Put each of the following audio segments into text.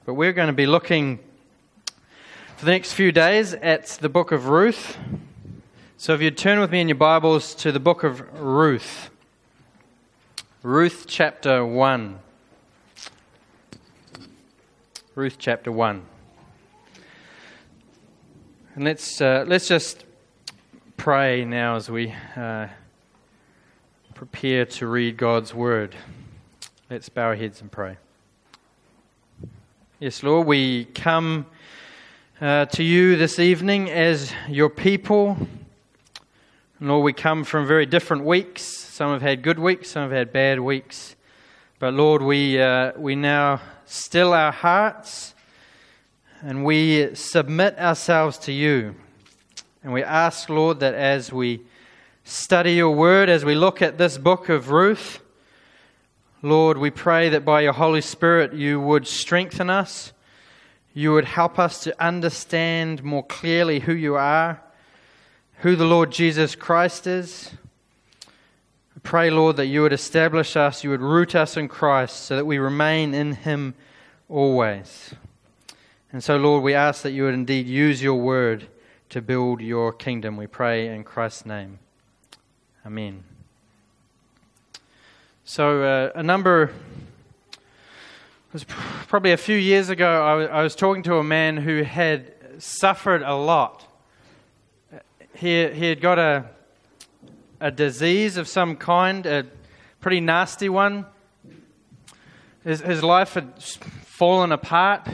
But we're going to be looking for the next few days at the book of Ruth. So if you'd turn with me in your Bibles to the book of Ruth. Ruth chapter 1. Ruth chapter 1. And let's just pray now as we prepare to read God's word. Let's bow our heads and pray. Yes, Lord, we come to you this evening as your people. And Lord, we come from very different weeks. Some have had good weeks, some have had bad weeks. But Lord, we now still our hearts and we submit ourselves to you. And we ask, Lord, that as we study your word, as we look at this book of Ruth, Lord, we pray that by your Holy Spirit you would strengthen us. You would help us to understand more clearly who you are, who the Lord Jesus Christ is. I pray, Lord, that you would establish us, you would root us in Christ so that we remain in him always. And so, Lord, we ask that you would indeed use your word to build your kingdom. We pray in Christ's name. Amen. So it was probably a few years ago, I was talking to a man who had suffered a lot. He had got a disease of some kind, a pretty nasty one. His life had fallen apart.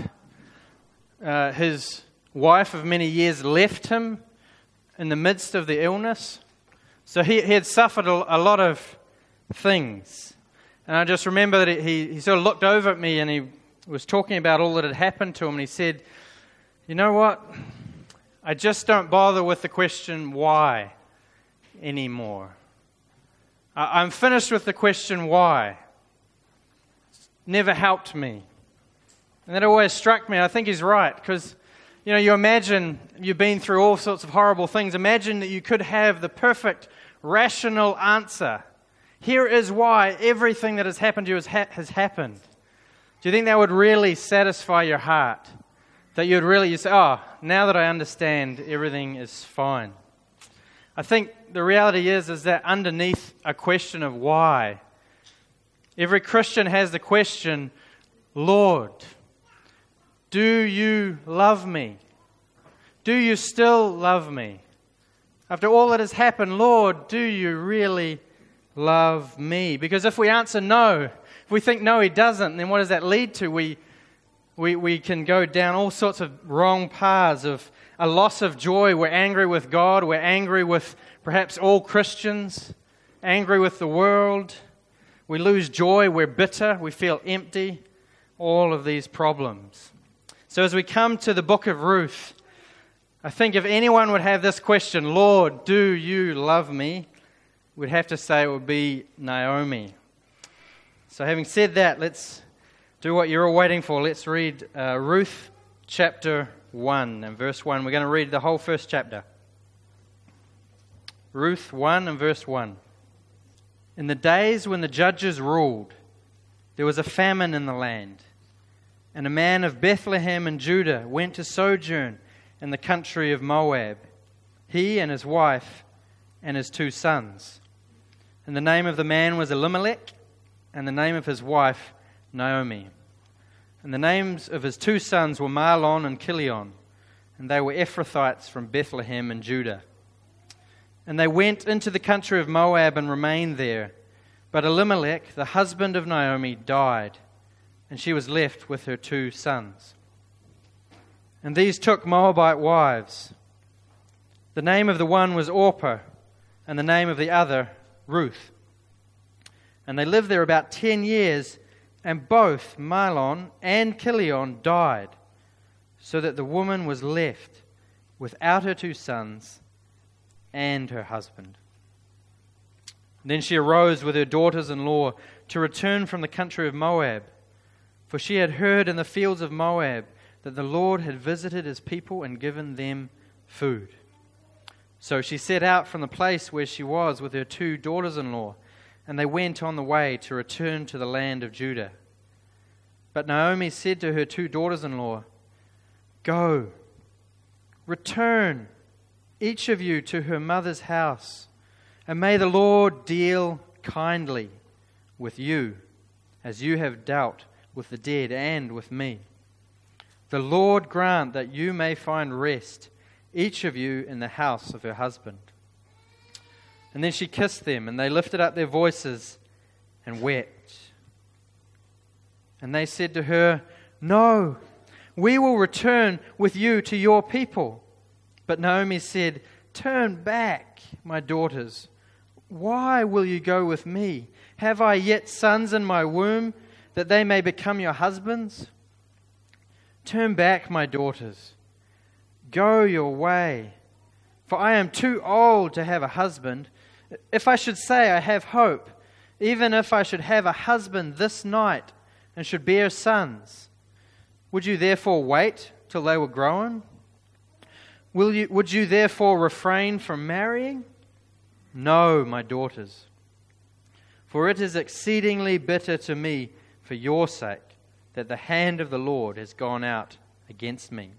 His wife of many years left him in the midst of the illness. So he had suffered a lot of things. And I just remember that he sort of looked over at me and he was talking about all that had happened to him. And he said, you know what? I just don't bother with the question why anymore. I'm finished with the question why. It's never helped me. And that always struck me. I think he's right because, you know, you imagine you've been through all sorts of horrible things. Imagine that you could have the perfect rational answer. Here is why everything that has happened to you has happened. Do you think that would really satisfy your heart? That you say, oh, now that I understand, everything is fine. I think the reality is that underneath a question of why, every Christian has the question, Lord, do you love me? Do you still love me? After all that has happened, Lord, do you really love me? Because if we answer no, if we think no, he doesn't, then what does that lead to? We can go down all sorts of wrong paths of a loss of joy. We're angry with God. We're angry with perhaps all Christians, angry with the world. We lose joy. We're bitter. We feel empty. All of these problems. So as we come to the book of Ruth, I think if anyone would have this question, Lord, do you love me? We'd have to say it would be Naomi. So having said that, let's do what you're all waiting for. Let's read Ruth chapter 1 and verse 1. We're going to read the whole first chapter. Ruth 1 and verse 1. In the days when the judges ruled, there was a famine in the land, and a man of Bethlehem in Judah went to sojourn in the country of Moab, he and his wife and his 2 sons. And the name of the man was Elimelech, and the name of his wife Naomi. And the names of his 2 sons were Mahlon and Chilion, and they were Ephrathites from Bethlehem in Judah. And they went into the country of Moab and remained there. But Elimelech, the husband of Naomi, died, and she was left with her 2 sons. And these took Moabite wives. The name of the one was Orpah, and the name of the other Ruth. And they lived there about 10 years, and both Mahlon and Chilion died, so that the woman was left without her 2 sons and her husband. Then she arose with her daughters-in-law to return from the country of Moab, for she had heard in the fields of Moab that the Lord had visited his people and given them food. So she set out from the place where she was with her 2 daughters-in-law, and they went on the way to return to the land of Judah. But Naomi said to her 2 daughters-in-law, "Go, return, each of you to her mother's house, and may the Lord deal kindly with you, as you have dealt with the dead and with me. The Lord grant that you may find rest, each of you in the house of her husband." And then she kissed them, and they lifted up their voices and wept. And they said to her, "No, we will return with you to your people." But Naomi said, "Turn back, my daughters. Why will you go with me? Have I yet sons in my womb, that they may become your husbands? Turn back, my daughters. Go your way, for I am too old to have a husband. If I should say I have hope, even if I should have a husband this night and should bear sons, would you therefore wait till they were grown? Would you therefore refrain from marrying? No, my daughters, for it is exceedingly bitter to me for your sake that the hand of the Lord has gone out against me."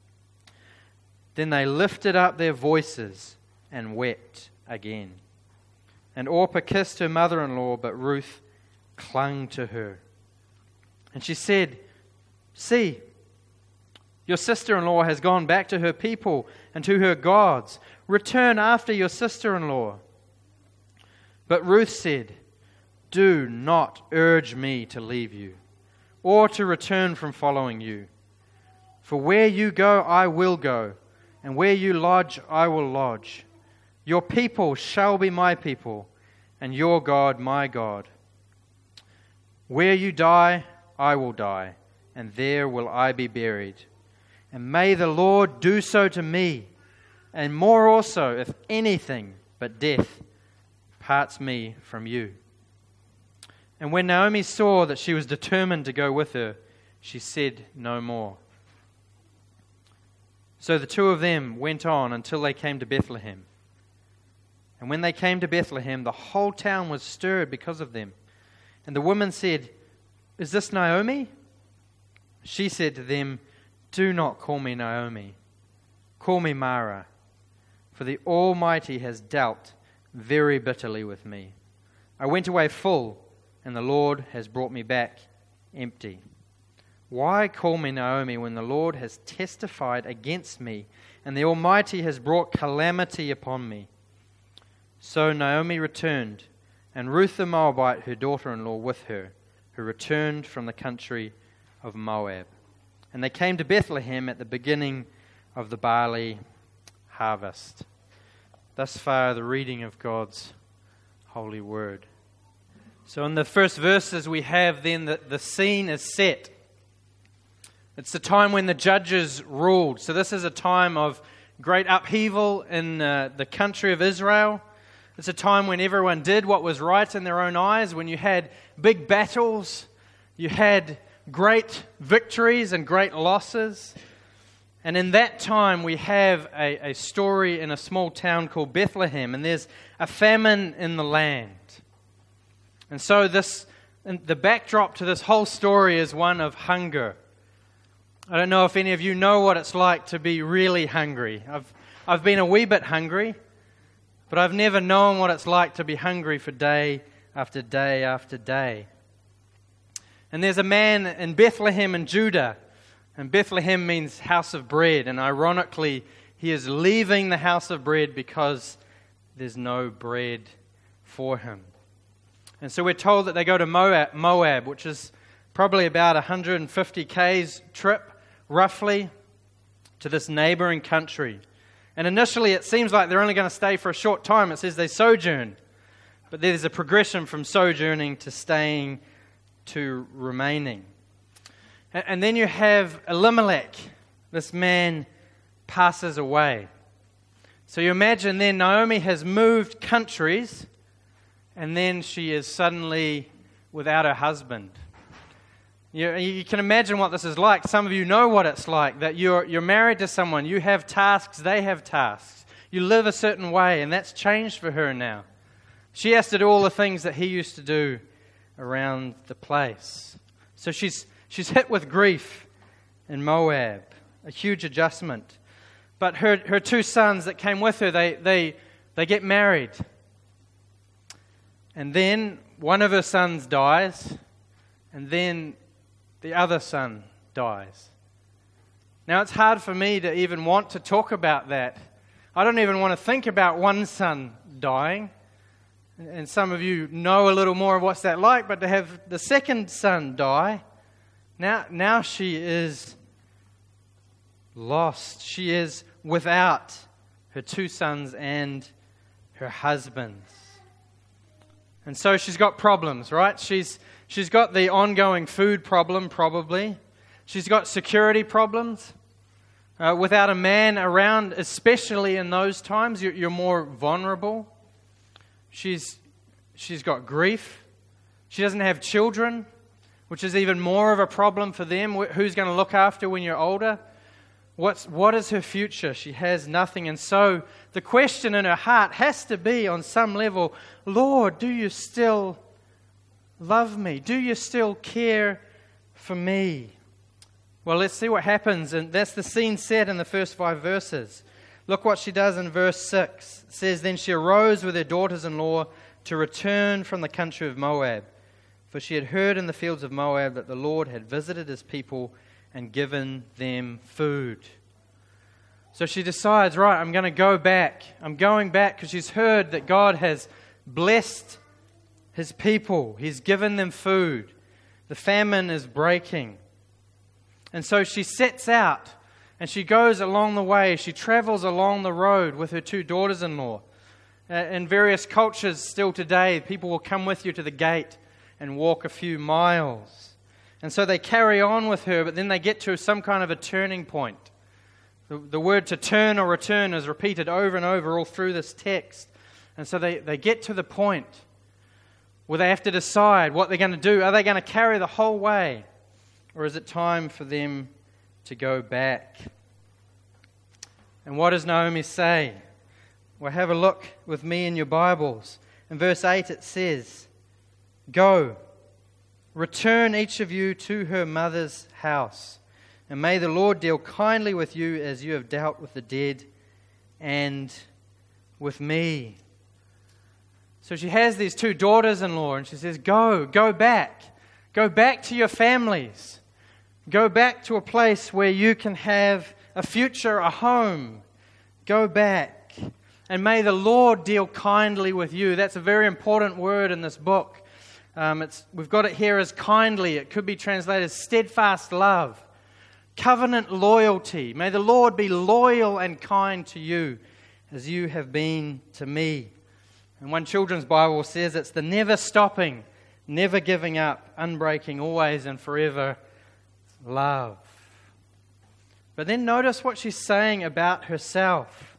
Then they lifted up their voices and wept again. And Orpah kissed her mother-in-law, but Ruth clung to her. And she said, "See, your sister-in-law has gone back to her people and to her gods. Return after your sister-in-law." But Ruth said, "Do not urge me to leave you, or to return from following you. For where you go, I will go, and where you lodge, I will lodge. Your people shall be my people, and your God my God. Where you die, I will die, and there will I be buried. And may the Lord do so to me, and more also, if anything but death parts me from you." And when Naomi saw that she was determined to go with her, she said no more. So the 2 of them went on until they came to Bethlehem. And when they came to Bethlehem, the whole town was stirred because of them. And the woman said, "Is this Naomi?" She said to them, "Do not call me Naomi. Call me Mara, for the Almighty has dealt very bitterly with me. I went away full, and the Lord has brought me back empty. Why call me Naomi when the Lord has testified against me, and the Almighty has brought calamity upon me?" So Naomi returned, and Ruth the Moabite, her daughter-in-law, with her, who returned from the country of Moab. And they came to Bethlehem at the beginning of the barley harvest. Thus far, the reading of God's holy word. So in the first verses we have then that the scene is set. It's the time when the judges ruled. So this is a time of great upheaval in the country of Israel. It's a time when everyone did what was right in their own eyes, when you had big battles, you had great victories and great losses. And in that time we have a story in a small town called Bethlehem, and there's a famine in the land. And so the backdrop to this whole story is one of hunger. I don't know if any of you know what it's like to be really hungry. I've been a wee bit hungry, but I've never known what it's like to be hungry for day after day after day. And there's a man in Bethlehem in Judah, and Bethlehem means house of bread, and ironically, he is leaving the house of bread because there's no bread for him. And so we're told that they go to Moab, which is probably about 150 k's trip, roughly, to this neighboring country. And initially it seems like they're only going to stay for a short time. It says they sojourned. But there's a progression from sojourning to staying to remaining. And then you have Elimelech. This man passes away. So you imagine then Naomi has moved countries, and then she is suddenly without her husband. You can imagine what this is like. Some of you know what it's like, that you're married to someone, you have tasks, they have tasks. You live a certain way, and that's changed for her now. She has to do all the things that he used to do around the place. So she's She's hit with grief in Moab, a huge adjustment. But her two sons that came with her, they get married. And then one of her sons dies, and then the other son dies. Now, it's hard for me to even want to talk about that. I don't even want to think about one son dying. And some of you know a little more of what's that like, but to have the second son die, now she is lost. She is without her two sons and her husbands. And so she's got problems, right? She's got the ongoing food problem, probably. She's got security problems. Without a man around, especially in those times, you're more vulnerable. She's got grief. She doesn't have children, which is even more of a problem for them. Who's going to look after when you're older? What is her future? She has nothing. And so the question in her heart has to be, on some level, Lord, do you still love me? Do you still care for me? Well, let's see what happens. And that's the scene set in the first 5 verses. Look what she does in verse 6. It says, Then she arose with her daughters-in-law to return from the country of Moab. For she had heard in the fields of Moab that the Lord had visited his people and given them food. So she decides, right, I'm going to go back. I'm going back because she's heard that God has blessed his people. He's given them food. The famine is breaking. And so she sets out and she goes along the way. She travels along the road with her 2 daughters-in-law. In various cultures still today, people will come with you to the gate and walk a few miles. And so they carry on with her, but then they get to some kind of a turning point. The word to turn or return is repeated over and over all through this text. And so they get to the point where they have to decide what they're going to do. Are they going to carry the whole way? Or is it time for them to go back? And what does Naomi say? Well, have a look with me in your Bibles. In verse 8 it says, Go, return each of you to her mother's house, and may the Lord deal kindly with you as you have dealt with the dead and with me. So she has these 2 daughters-in-law, and she says, Go back. Go back to your families. Go back to a place where you can have a future, a home. Go back. And may the Lord deal kindly with you. That's a very important word in this book. We've got it here as kindly. It could be translated as steadfast love, covenant loyalty. May the Lord be loyal and kind to you as you have been to me. And one children's Bible says it's the never stopping, never giving up, unbreaking, always and forever love. But then notice what she's saying about herself.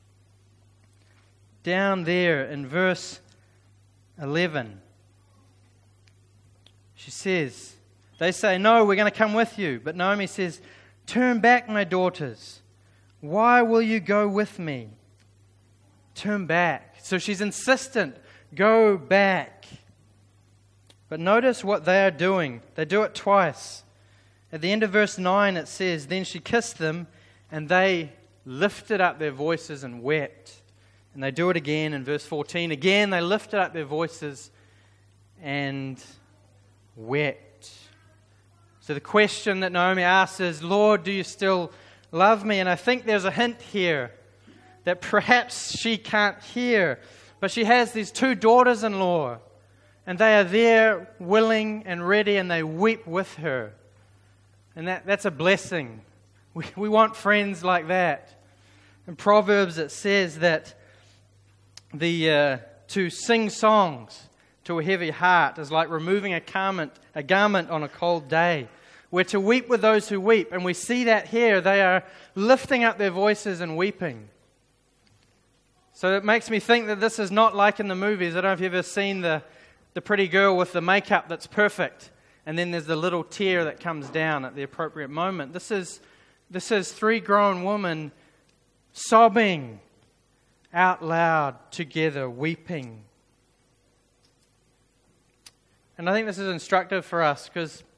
Down there in verse 11, she says, they say, No, we're going to come with you. But Naomi says, Turn back, my daughters. Why will you go with me? Turn back. So she's insistent. Go back. But notice what they are doing. They do it twice. At the end of verse 9 it says, Then she kissed them, and they lifted up their voices and wept. And they do it again in verse 14. Again, they lifted up their voices and wept. So the question that Naomi asks is, Lord, do you still love me? And I think there's a hint here that perhaps she can't hear. But she has these 2 daughters-in-law, and they are there willing and ready, and they weep with her. And that's a blessing. We want friends like that. In Proverbs it says that to sing songs to a heavy heart is like removing a garment on a cold day. We're to weep with those who weep. And we see that here. They are lifting up their voices and weeping. So it makes me think that this is not like in the movies. I don't know if you've ever seen the pretty girl with the makeup that's perfect, and then there's the little tear that comes down at the appropriate moment. This is 3 grown women sobbing out loud together, weeping. And I think this is instructive for us because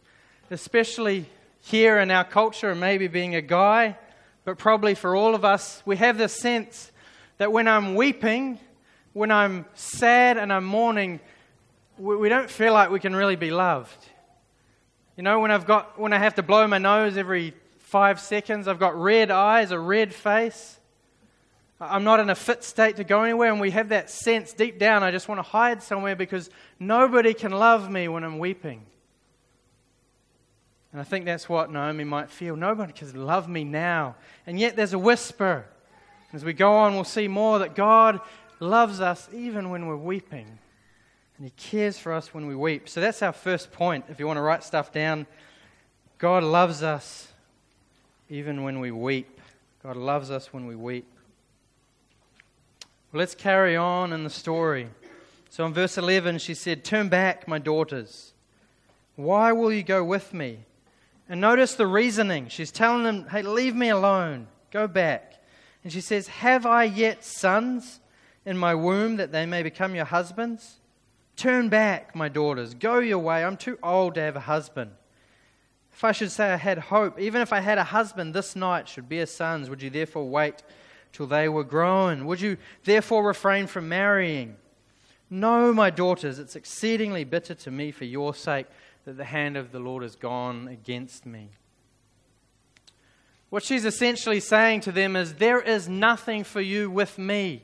especially here in our culture, and maybe being a guy, but probably for all of us, we have this sense that when I'm weeping, when I'm sad and I'm mourning, we don't feel like we can really be loved. You know, when I have to blow my nose every 5 seconds, I've got red eyes, a red face, I'm not in a fit state to go anywhere, and we have that sense deep down, I just want to hide somewhere because nobody can love me when I'm weeping. And I think that's what Naomi might feel. Nobody can love me now. And yet there's a whisper. As we go on, we'll see more that God loves us even when we're weeping. And He cares for us when we weep. So that's our first point, if you want to write stuff down. God loves us even when we weep. God loves us when we weep. Well, let's carry on in the story. So in verse 11, she said, "Turn back, my daughters. Why will you go with me?" And notice the reasoning. She's telling them, hey, leave me alone. Go back. And she says, "Have I yet sons in my womb that they may become your husbands? Turn back, my daughters. Go your way. I'm too old to have a husband. If I should say I had hope, even if I had a husband this night should bear sons, would you therefore wait till they were grown? Would you therefore refrain from marrying? No, my daughters, it's exceedingly bitter to me for your sake that the hand of the Lord has gone against me." What she's essentially saying to them is, there is nothing for you with me.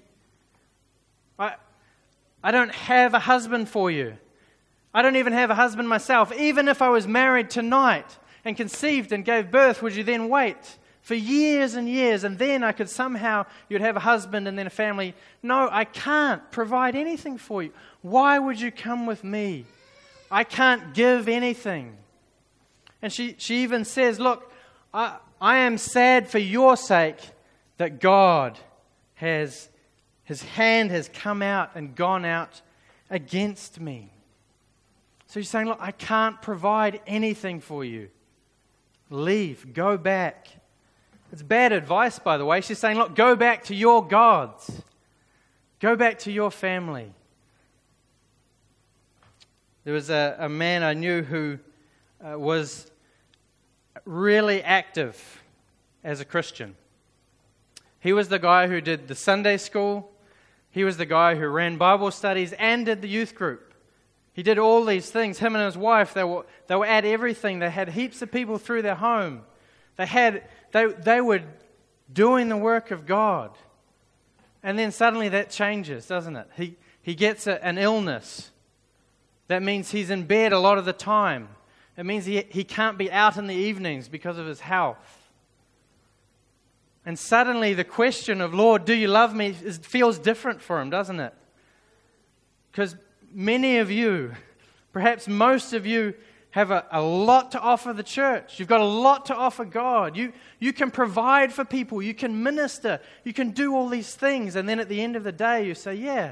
I don't have a husband for you. I don't even have a husband myself. Even if I was married tonight and conceived and gave birth, would you then wait for years and years and then I could somehow, you'd have a husband and then a family? No, I can't provide anything for you. Why would you come with me? I can't give anything. And she even says, look, I am sad for your sake that God has, His hand has come out and gone out against me. So she's saying, look, I can't provide anything for you. Leave, go back. It's bad advice, by the way. She's saying, look, go back to your gods. Go back to your family. There was a man I knew who was really active as a Christian. He was the guy who did the Sunday school. He was the guy who ran Bible studies and did the youth group. He did all these things. Him and his wife, they were at everything. They had heaps of people through their home. They were doing the work of God. And then suddenly that changes, doesn't it? He gets an illness. That means he's in bed a lot of the time. It means he can't be out in the evenings because of his health. And suddenly the question of, Lord, do you love me, feels different for him, doesn't it? Because many of you, perhaps most of you, have a lot to offer the church. You've got a lot to offer God. You can provide for people. You can minister. You can do all these things. And then at the end of the day, you say, yeah,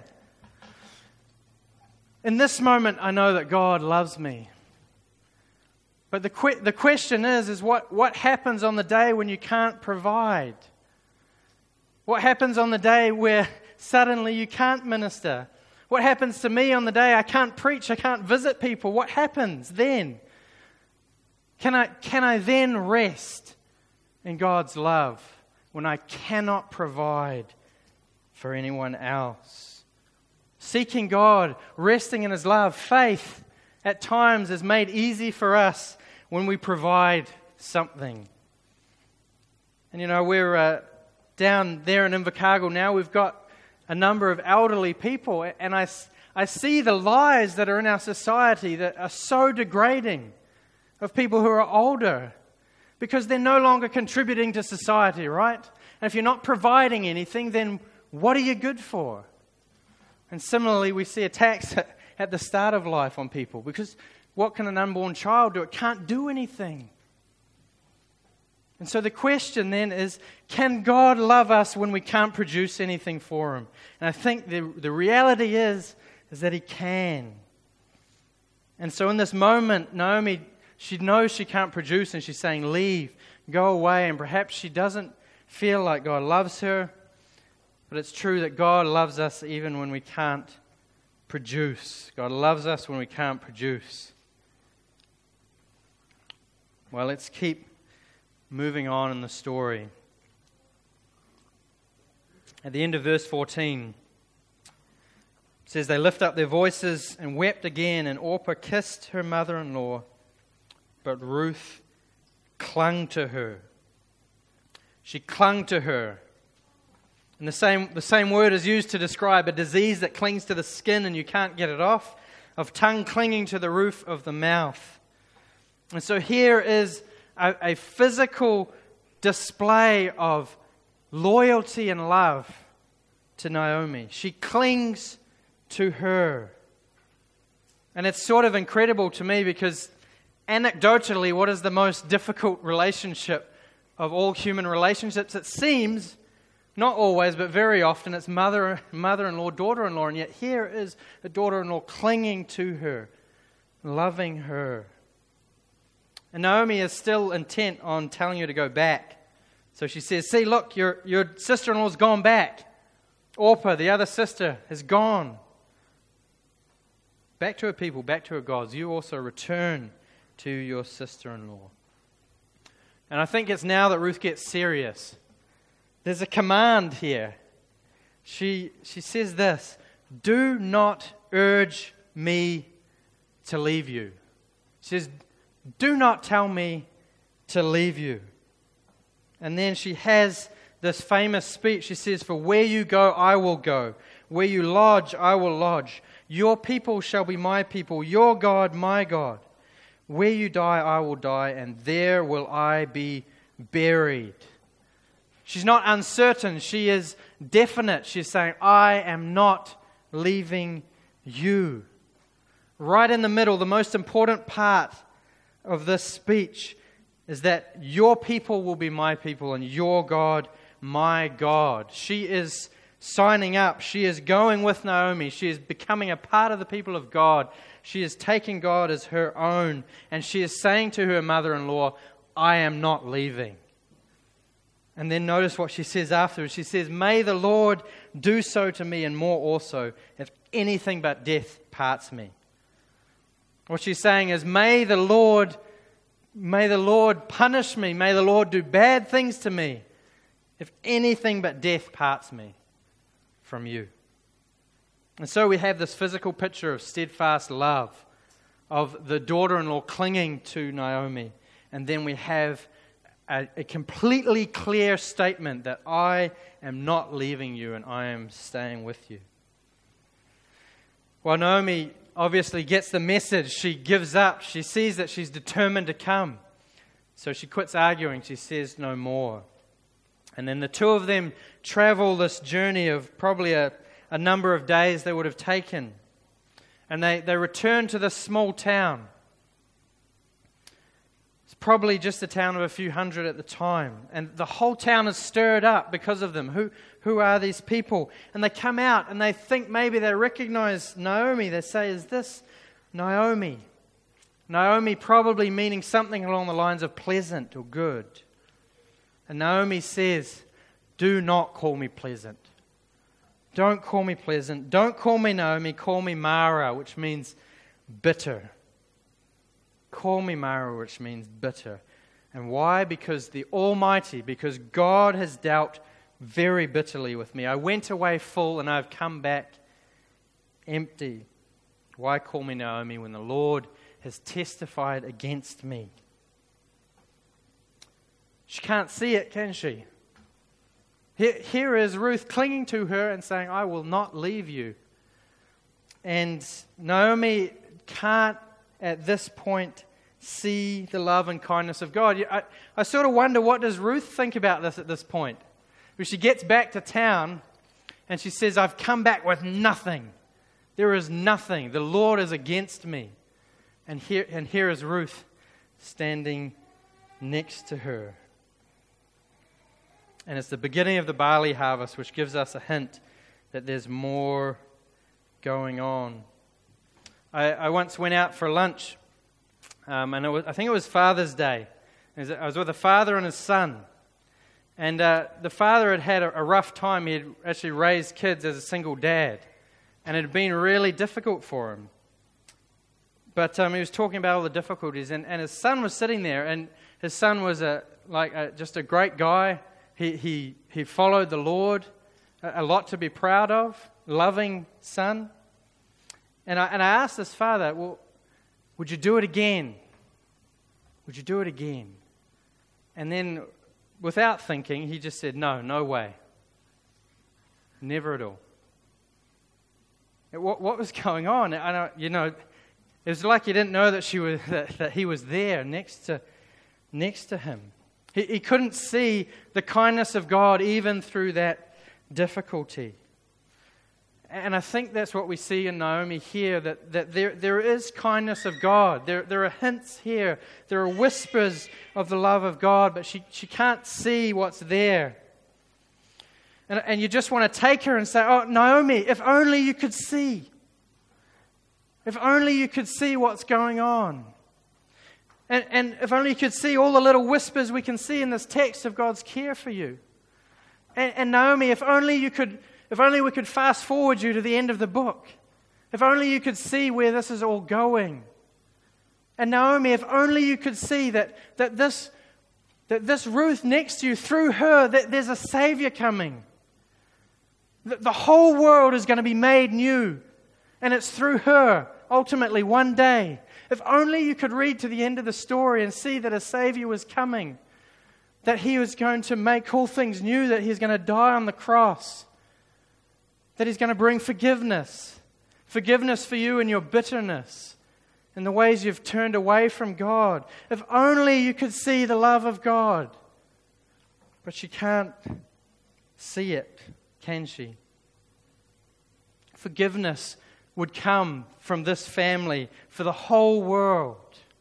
in this moment, I know that God loves me. But the question is what happens on the day when you can't provide? What happens on the day where suddenly you can't minister? What happens to me on the day I can't preach, I can't visit people? What happens then? Can I then rest in God's love when I cannot provide for anyone else? Seeking God, resting in His love, faith at times is made easy for us when we provide something. And you know, we're down there in Invercargill now, we've got a number of elderly people, and I see the lies that are in our society that are so degrading of people who are older because they're no longer contributing to society, right? And if you're not providing anything, then what are you good for? And similarly, we see attacks at the start of life on people because what can an unborn child do? It can't do anything. And so the question then is, can God love us when we can't produce anything for Him? And I think the reality is that He can. And so in this moment, Naomi, she knows she can't produce and she's saying, leave, go away. And perhaps she doesn't feel like God loves her. But it's true that God loves us even when we can't produce. God loves us when we can't produce. Well, let's keep moving on in the story. At the end of verse 14, it says, they lift up their voices and wept again, and Orpah kissed her mother-in-law, but Ruth clung to her. She clung to her. And the same word is used to describe a disease that clings to the skin and you can't get it off, of tongue clinging to the roof of the mouth. And so here is a physical display of loyalty and love to Naomi. She clings to her. And it's sort of incredible to me because anecdotally, what is the most difficult relationship of all human relationships? It seems, not always, but very often, it's mother-in-law, daughter-in-law. And yet here is a daughter-in-law clinging to her, loving her. And Naomi is still intent on telling her to go back. So she says, see, look, your sister-in-law's gone back. Orpah, the other sister, has gone. Back to her people, back to her gods. You also return to your sister-in-law. And I think it's now that Ruth gets serious. There's a command here. She says this, do not urge me to leave you. She says, do not tell me to leave you. And then she has this famous speech. She says, for where you go, I will go. Where you lodge, I will lodge. Your people shall be my people. Your God, my God. Where you die, I will die, and there will I be buried. She's not uncertain. She is definite. She's saying, I am not leaving you. Right in the middle, the most important part of this speech is that your people will be my people and your God, my God. She is signing up. She is going with Naomi. She is becoming a part of the people of God. She is taking God as her own. And she is saying to her mother-in-law, I am not leaving. And then notice what she says afterwards. She says, may the Lord do so to me and more also, if anything but death parts me. What she's saying is, may the Lord punish me. May the Lord do bad things to me, if anything but death parts me from you. And so we have this physical picture of steadfast love, of the daughter-in-law clinging to Naomi. And then we have a completely clear statement that I am not leaving you and I am staying with you. Well, Naomi obviously gets the message. She gives up. She sees that she's determined to come. So she quits arguing. She says no more. And then the two of them travel this journey of probably a number of days they would have taken. And they return to this small town. It's probably just a town of a few hundred at the time. And the whole town is stirred up because of them. Who are these people? And they come out and they think maybe they recognize Naomi. They say, is this Naomi? Naomi probably meaning something along the lines of pleasant or good. And Naomi says, do not call me pleasant. Don't call me pleasant. Don't call me Naomi. Call me Mara, which means bitter. Call me Mara, which means bitter. And why? Because the Almighty, because God has dealt very bitterly with me. I went away full and I've come back empty. Why call me Naomi when the Lord has testified against me? She can't see it, can she? Here is Ruth clinging to her and saying, I will not leave you. And Naomi can't, at this point, see the love and kindness of God. I sort of wonder, what does Ruth think about this at this point? When she gets back to town and she says, I've come back with nothing. There is nothing. The Lord is against me. And here is Ruth standing next to her. And it's the beginning of the barley harvest, which gives us a hint that there's more going on. I once went out for lunch, and I think it was Father's Day. I was with a father and his son. And the father had a rough time. He had actually raised kids as a single dad. And it had been really difficult for him. But he was talking about all the difficulties. And his son was sitting there, and His son was just a great guy. He followed the Lord, a lot to be proud of, loving son. And I asked this father, well, would you do it again? Would you do it again? And then, without thinking, he just said, no way. Never at all. What was going on? It was like he didn't know that that he was there next to him. He couldn't see the kindness of God even through that difficulty. And I think that's what we see in Naomi here, that there is kindness of God. There are hints here. There are whispers of the love of God, but she can't see what's there. And you just want to take her and say, oh, Naomi, if only you could see. If only you could see what's going on. And if only you could see all the little whispers we can see in this text of God's care for you. And Naomi, if only we could fast forward you to the end of the book. If only you could see where this is all going. And Naomi, if only you could see that this Ruth next to you, through her, that there's a Savior coming. The whole world is going to be made new. And it's through her, ultimately, one day. If only you could read to the end of the story and see that a Savior was coming. That He was going to make all things new. That He's going to die on the cross. That He's going to bring forgiveness. Forgiveness for you and your bitterness. And the ways you've turned away from God. If only you could see the love of God. But she can't see it. Can she? Forgiveness would come from this family for the whole world.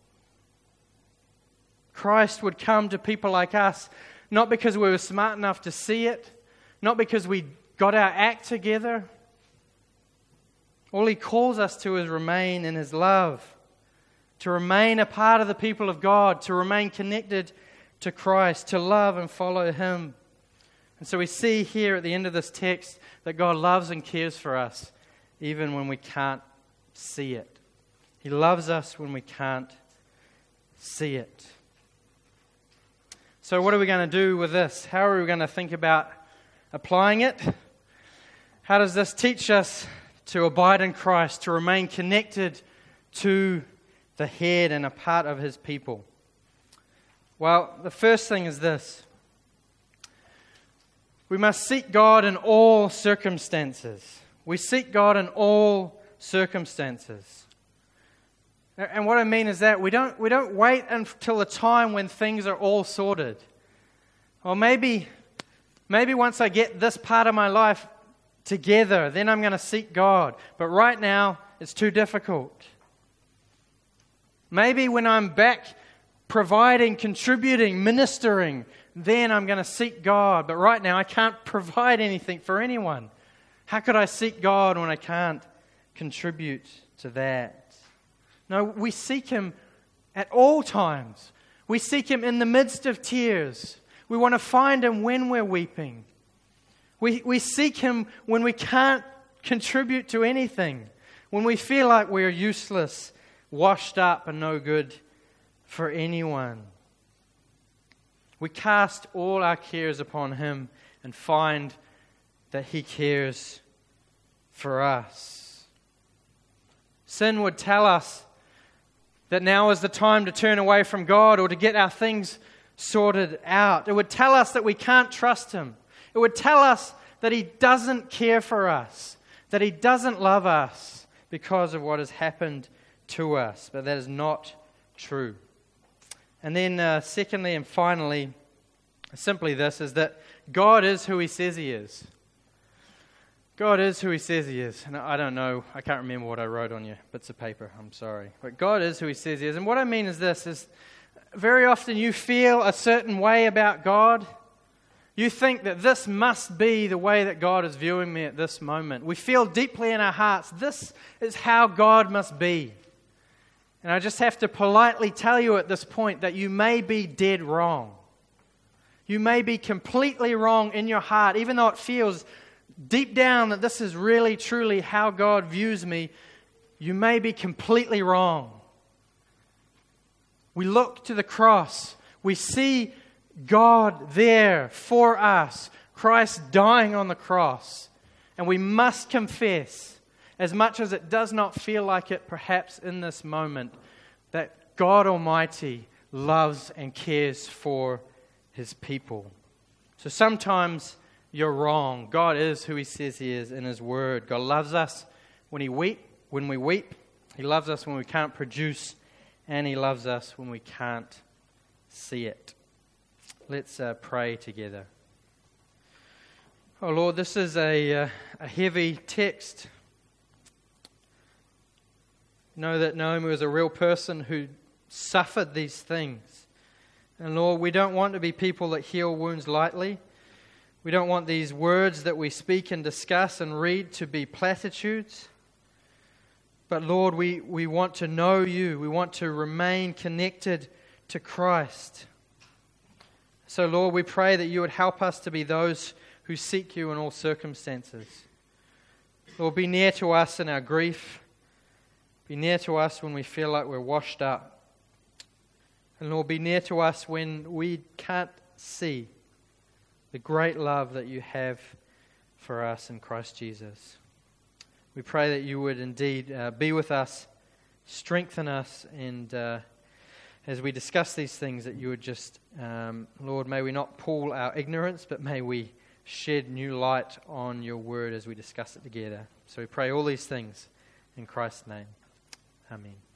Christ would come to people like us, not because we were smart enough to see it, not because we got our act together. All He calls us to is remain in His love, to remain a part of the people of God, to remain connected to Christ, to love and follow Him. And so we see here at the end of this text that God loves and cares for us even when we can't see it. He loves us when we can't see it. So what are we going to do with this? How are we going to think about applying it? How does this teach us to abide in Christ, to remain connected to the head and a part of His people? Well, the first thing is this. We must seek God in all circumstances. We seek God in all circumstances. And what I mean is that we don't wait until the time when things are all sorted. Or maybe once I get this part of my life together, then I'm going to seek God. But right now, it's too difficult. Maybe when I'm back providing, contributing, ministering, then I'm going to seek God. But right now, I can't provide anything for anyone. How could I seek God when I can't contribute to that? No, we seek Him at all times. We seek Him in the midst of tears. We want to find Him when we're weeping. We seek Him when we can't contribute to anything. When we feel like we're useless, washed up and no good for anyone. We cast all our cares upon Him and find that He cares for us. Sin would tell us that now is the time to turn away from God or to get our things sorted out. It would tell us that we can't trust Him. It would tell us that He doesn't care for us, that He doesn't love us because of what has happened to us. But that is not true. And then secondly and finally, simply this, is that God is who He says He is. God is who He says He is. And I don't know, I can't remember what I wrote on your bits of paper, I'm sorry. But God is who He says He is. And what I mean is this, is very often you feel a certain way about God. You think that this must be the way that God is viewing me at this moment. We feel deeply in our hearts, this is how God must be. And I just have to politely tell you at this point that you may be dead wrong. You may be completely wrong in your heart, even though it feels deep down that this is really, truly how God views me. You may be completely wrong. We look to the cross. We see God there for us, Christ dying on the cross. And we must confess, as much as it does not feel like it perhaps in this moment, that God Almighty loves and cares for His people. So sometimes you're wrong. God is who He says He is in His Word. God loves us when we weep. He loves us when we can't produce, and He loves us when we can't see it. Let's pray together. Oh Lord, this is a heavy text. Know that Naomi was a real person who suffered these things. And Lord, we don't want to be people that heal wounds lightly. We don't want these words that we speak and discuss and read to be platitudes. But Lord, we want to know You. We want to remain connected to Christ. So Lord, we pray that You would help us to be those who seek You in all circumstances. Lord, be near to us in our grief. Be near to us when we feel like we're washed up. And Lord, be near to us when we can't see the great love that You have for us in Christ Jesus. We pray that You would indeed be with us, strengthen us, and as we discuss these things, that You would just, Lord, may we not pool our ignorance, but may we shed new light on Your Word as we discuss it together. So we pray all these things in Christ's name. Amen.